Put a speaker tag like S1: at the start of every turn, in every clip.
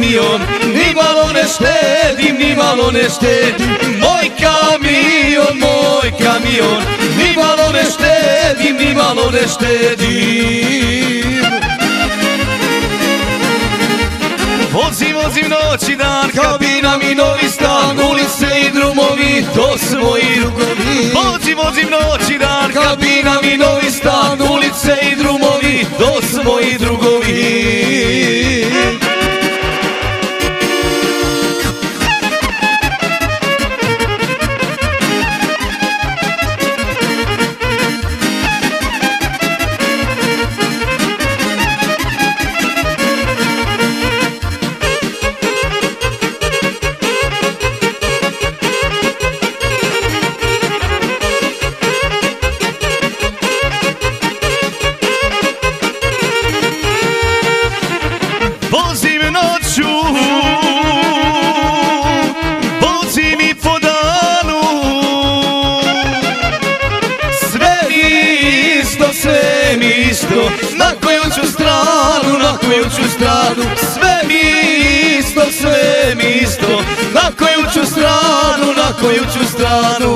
S1: kamion, ni malo ne štedim, ni malo ne štedim. Moj kamion, ni malo ne štedim, ni malo ne štedim. Vozim noć i dan, kabina mi novi stan, ulice i drumovi, to su moji drugovi. Vozim noć i dan, kabina mi novi stan, ulice i drumovi, to su moji drugovi. Vozim noću, vozim i po danu, sve mi isto, na koju ću stranu, sve mi isto, na koju ću stranu.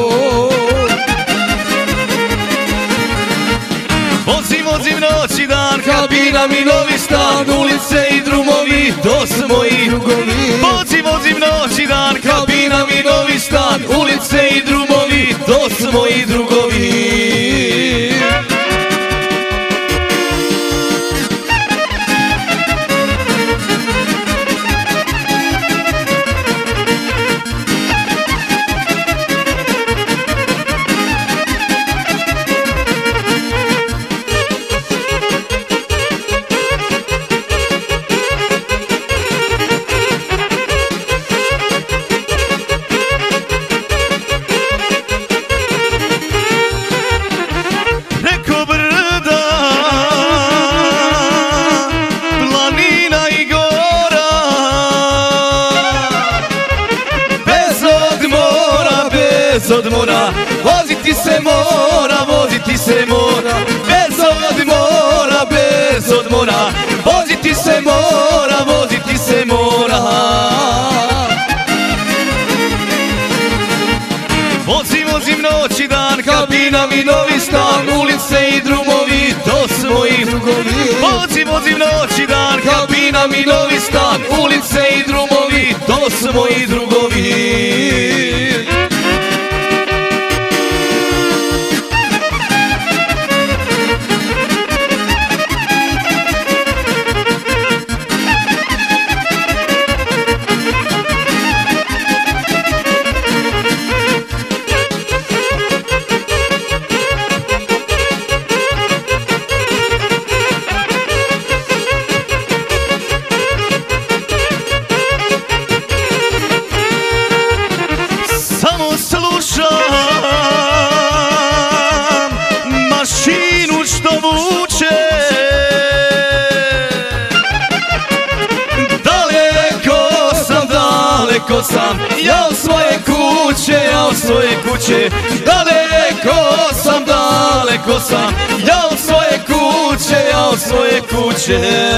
S1: Vozim noć i dan, kabina mi novi stan, ulice i drumovi, to su moji drugovi. Vozim noć i dan, kabina mi novi stan, ulice i drumovi, to su moji drugovi. Bez odmora, voziti se mora, bez odmora, voziti se mora. Vozim noć i dan, kabina mi novi stan, ulice i drumovi, to su moji drugovi. Vozim noć i dan, kabina mi novi stan, ulice i drumovi, to su moji drugovi. Samo slušam mašinu što vuče, daleko sam, ja od svoje kuće, daleko sam, ja od svoje kuće.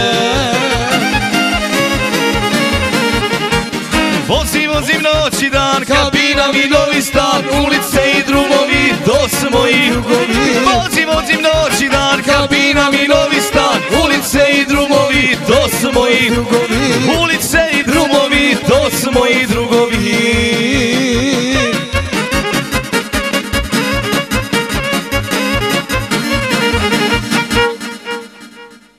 S1: Vozim noć i dan, kabina mi novi stan, ulice i drumovi, to su moji drugovi. Vozim noć i dan, kabina mi novi stan, ulice i drumovi, to su moji drugovi. Ulice i drumovi, to su moji drugovi.